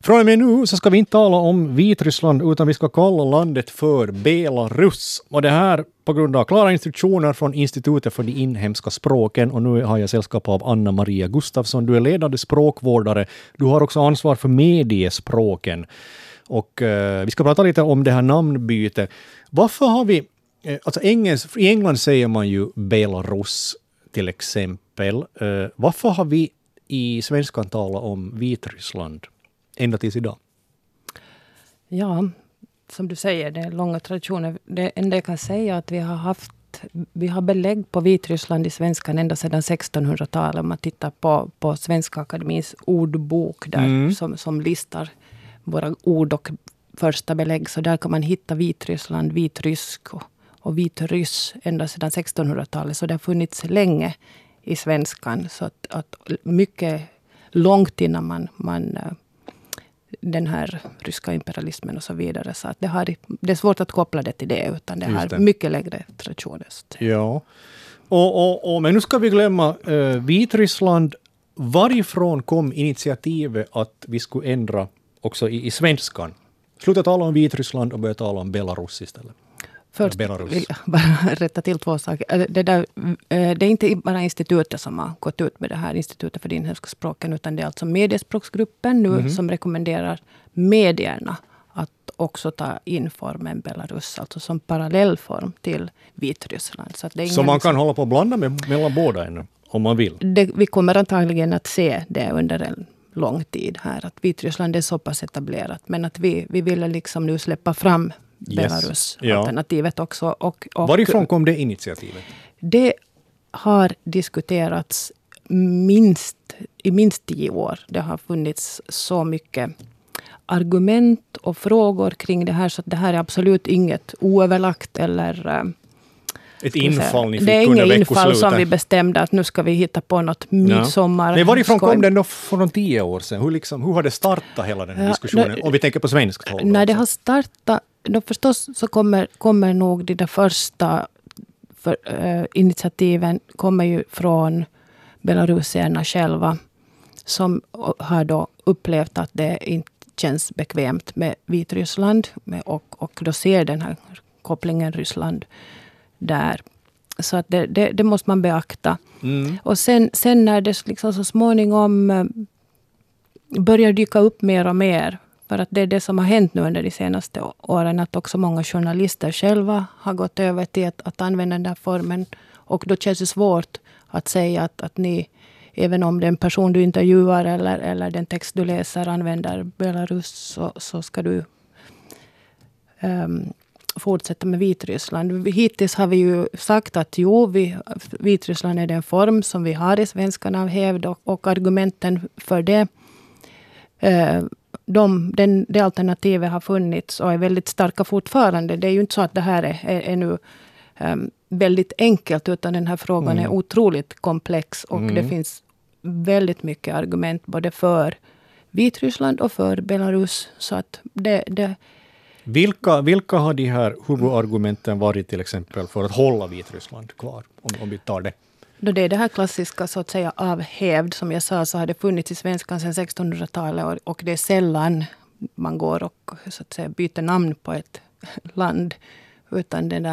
Från och med nu så ska vi inte tala om Vitryssland utan vi ska kalla landet för Belarus. Och det här på grund av klara instruktioner från Institutet för de inhemska språken. Och nu har jag sällskap av Anna-Maria Gustafsson. Du är ledande språkvårdare. Du har också ansvar för mediespråken. Och vi ska prata lite om det här namnbytet. Varför har vi... i England säger man ju Belarus till exempel. Varför har vi i svenskan talat om Vitryssland ända tills idag? Ja, som du säger, det är långa traditioner. Det enda jag kan säga är att vi har belägg på Vitryssland i svenskan ända sedan 1600-talet. Om man tittar på Svenska Akademins ordbok där som listar våra ord och första belägg. Så där kan man hitta Vitryssland, vitrysk och vitryss ända sedan 1600-talet. Så det har funnits länge i svenskan. Så att mycket långt innan man den här ryska imperialismen och så vidare. Så att det är svårt att koppla det till det, utan det har mycket längre traditioner. Ja, men nu ska vi glömma Vitryssland. Varifrån kom initiativet att vi skulle ändra också i svenskan? Sluta tala om Vitryssland och börja tala om Belarus istället. Först vill jag bara rätta till två saker. Det är inte bara institutet som har gått ut med det här, Institutet för de inhemska språken, utan det är alltså mediespråksgruppen nu som rekommenderar medierna att också ta in formen Belarus, alltså som parallellform till Vitryssland. Så man kan hålla på att blanda mellan båda ännu, om man vill? Vi kommer antagligen att se det under en lång tid här, att Vitryssland är så pass etablerat, men att vi ville liksom nu släppa fram Belarus-alternativet också. Och varifrån kom det initiativet? Det har diskuterats i minst 10 år. Det har funnits så mycket argument och frågor kring det här, så att det här är absolut inget oöverlagt eller... Ett infall ni fick det är under inget infall veckoslutet. Som vi bestämde att nu ska vi hitta på något midsommar. Men varifrån kom den då för 10 år sedan? Hur har det startat hela den här diskussionen? Om vi tänker på svenskt håll. När det har startat, då förstås så kommer nog de där första initiativen kommer ju från belarusierna själva, som har då upplevt att det inte känns bekvämt med Vitryssland och då ser den här kopplingen Ryssland där. Så att det måste man beakta. Och sen när det liksom så småningom börjar dyka upp mer och mer, för att det är det som har hänt nu under de senaste åren, att också många journalister själva har gått över till att använda den där formen. Och då känns det svårt att säga att ni, även om den person du intervjuar eller den text du läser använder Belarus, så ska du fortsätta med Vitryssland. Hittills har vi ju sagt att Vitryssland är den form som vi har i svenskan av hävd, och argumenten för det det alternativet har funnits och är väldigt starka fortfarande. Det är ju inte så att det här är nu väldigt enkelt, utan den här frågan är otroligt komplex, och det finns väldigt mycket argument både för Vitryssland och för Belarus. Så att Vilka har de här huvudargumenten varit till exempel för att hålla Vitryssland kvar, om vi tar det? Då det är det här klassiska så att säga av hävd, som jag sa, så har det funnits i svenskan sedan 1600-talet, och det är sällan man går och så att säga byter namn på ett land, utan det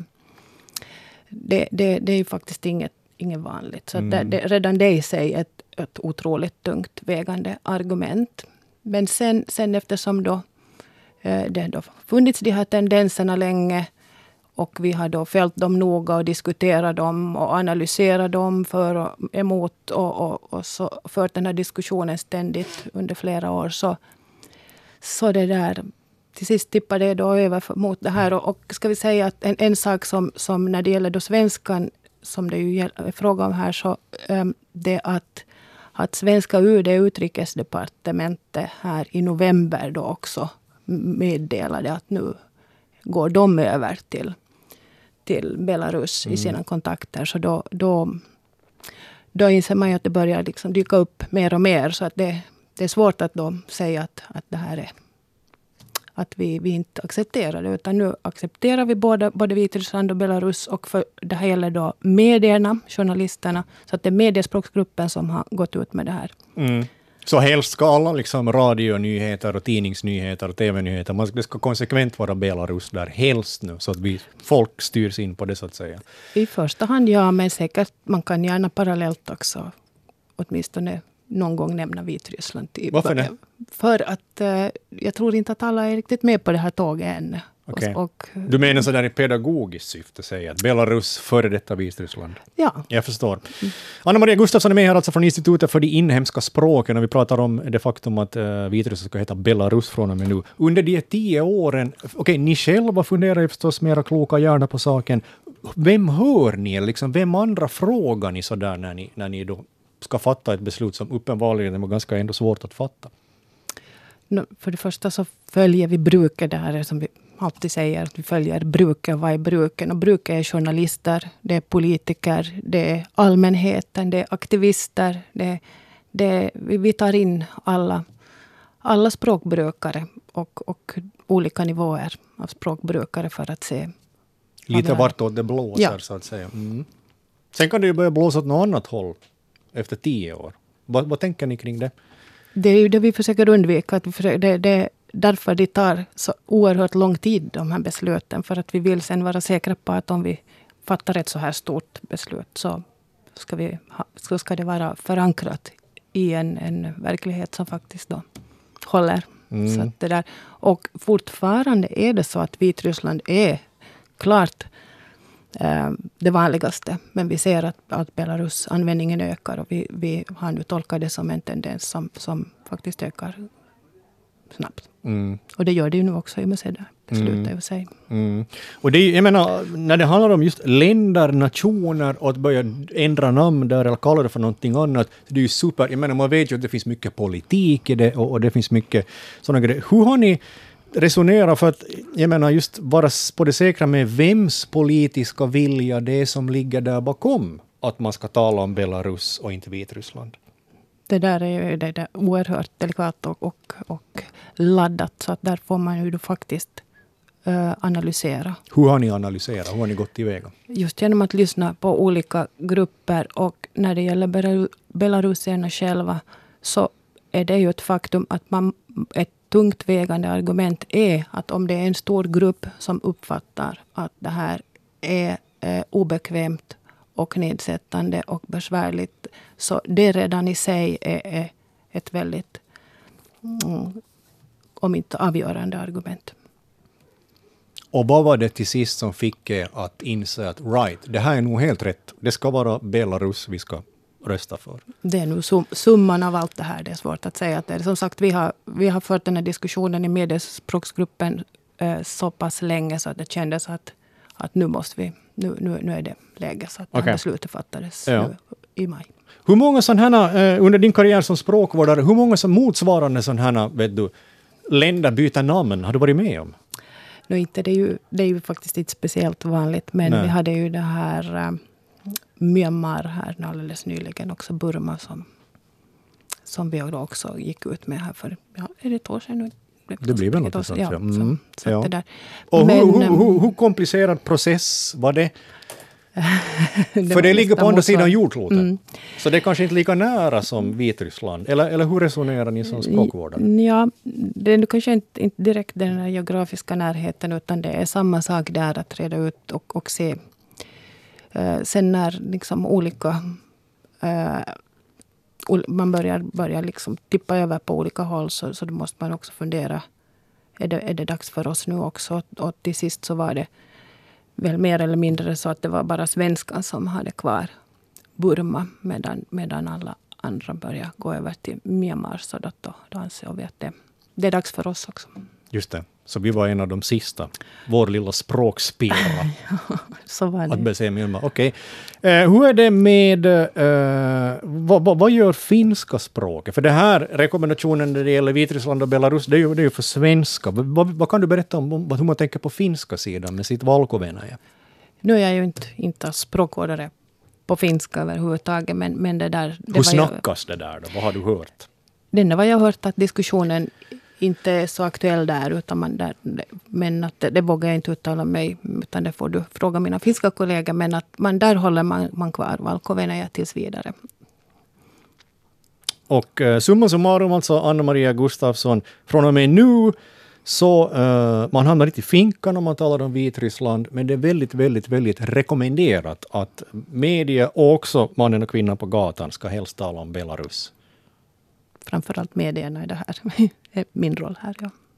är ju faktiskt inget vanligt. Så redan det i sig är ett otroligt tungt vägande argument. Men sen eftersom då det har funnits de här tendenserna länge, och vi har då följt dem noga och diskuterat dem och analyserat dem för och emot, och så fört den här diskussionen ständigt under flera år, så det där till sist tippar det då över mot det här. Och ska vi säga att en sak som när det gäller då svenskan, som det ju är fråga om här, så det att svenska UD, utrikesdepartementet, här i november då också meddelade att nu går de över till Belarus i sina kontakter. Så då inser man ju att det börjar liksom dyka upp mer och mer. Så att det är svårt att då säga att det här är att vi inte accepterar det. Utan nu accepterar vi både Vitryssland och Belarus. Och för det här gäller då medierna, journalisterna. Så att det är mediespråksgruppen som har gått ut med det här. Så helst ska alla liksom radionyheter och tidningsnyheter och tv-nyheter, det ska konsekvent vara Belarus där helst nu, så att folk styrs in på det så att säga. I första hand ja, men säkert man kan gärna parallellt också åtminstone någon gång nämna Vitryssland. Varför det? För att jag tror inte att alla är riktigt med på det här tåget än. Okay. Du menar så där i pedagogiskt syfte, säger att Belarus före detta Vitryssland? Ja. Jag förstår. Anna-Maria Gustafsson är med här alltså från Institutet för de inhemska språken, och vi pratar om det faktum att Vitryssland ska heta Belarus från och med nu. Under de 10 åren, okej, ni själva funderar ju förstås mera kloka hjärna på saken. Vem hör ni? Liksom, vem andra frågar ni sådär när ni då ska fatta ett beslut som uppenbarligen är ganska ändå svårt att fatta? För det första så följer vi bruket, det här som vi alltid säger, att vi följer bruket. Vad är bruken? Och bruket är journalister, det är politiker, det är allmänheten, det är aktivister. Vi tar in alla språkbrukare och olika nivåer av språkbrukare för att se. Lite vartåt det blåser, så att säga. Mm. Sen kan det ju börja blåsa åt något annat håll efter 10 år. Vad tänker ni kring det? Det är ju det vi försöker undvika. Därför det tar så oerhört lång tid, de här besluten. För att vi vill sen vara säkra på att om vi fattar ett så här stort beslut så ska det vara förankrat i en verklighet som faktiskt då håller. Så att det där. Och fortfarande är det så att Vitryssland är klart det vanligaste. Men vi ser att Belarus användningen ökar, och vi har nu tolkat det som en tendens som faktiskt ökar snabbt. Och det gör det ju nu också i och med det beslutet i sig. Och det är, jag menar, när det handlar om just länder, nationer och att börja ändra namn där eller kalla det för någonting annat, det är ju super. Jag menar, man vet ju att det finns mycket politik i det och det finns mycket sådana grejer. Hur har ni resonerat för att, jag menar, just vara på det säkra med vems politiska vilja det är som ligger där bakom att man ska tala om Belarus och inte Vitryssland? Det där är ju oerhört delikat och laddat, så att där får man ju då faktiskt analysera. Hur har ni analyserat? Hur har ni gått tillväga? Just genom att lyssna på olika grupper, och när det gäller belarusierna själva så är det ju ett faktum att ett tungt vägande argument är att om det är en stor grupp som uppfattar att det här är obekvämt och nedsättande och besvärligt, så det redan i sig är ett väldigt, om inte avgörande argument. Och vad var det till sist som fick er att inse att det här är nog helt rätt. Det ska vara Belarus vi ska rösta för? Det är nog summan av allt det här. Det är svårt att säga. Att det är. Som sagt, vi har fört den här diskussionen i mediespråksgruppen så pass länge så att det kändes att nu måste vi, nu är det läge, så att beslutet fattades nu i maj. Hur många sådana här, under din karriär som språkvårdare, hur många som motsvarande sådana här, länder byter namn har du varit med om? Inte, det är ju faktiskt inte speciellt vanligt, men vi hade ju det här Myanmar här alldeles nyligen, också Burma som vi också gick ut med här för, är det ett år sedan nu? Det blir väl något sånt. Så det där. Och hur komplicerad process var det? För det ligger på andra sidan jordklotet. Så det är kanske inte lika nära som Vitryssland. Eller hur resonerar ni som språkvårdare? Ja, det är kanske inte direkt den här geografiska närheten, utan det är samma sak där att reda ut och se. Sen när liksom olika man börjar liksom tippa över på olika håll, så då måste man också fundera, är det dags för oss nu också? Och till sist så var det väl mer eller mindre så att det var bara svenskan som hade kvar Burma, medan alla andra började gå över till Myanmar, så då anser vi att det är dags för oss också. Just det. Så vi var en av de sista. Vår lilla språkspelare. Så var det. Att besäga Myanmar. Okej. Hur är det med... vad gör finska språket? För det här rekommendationen när det gäller Vitryssland och Belarus, det är ju för svenska. Vad kan du berätta om hur man tänker på finska sidan med sitt Valko-Venäjä? Nu är jag ju inte språkvårdare på finska överhuvudtaget, men det där... Hur snackas det där då? Vad har du hört? Det var jag har hört att diskussionen inte är så aktuell där, utan men att det vågar jag inte uttala mig, utan det får du fråga mina finska kollegor, men att där håller man kvar Valko-Venäjä tills vidare. Och summa summarum alltså, Anna-Maria Gustafsson, från och med nu så man hamnar lite i finkan om man talar om Vitryssland, men det är väldigt, väldigt, väldigt rekommenderat att media och också mannen och kvinnan på gatan ska helst tala om Belarus. Framförallt medierna i det här är min roll här, ja.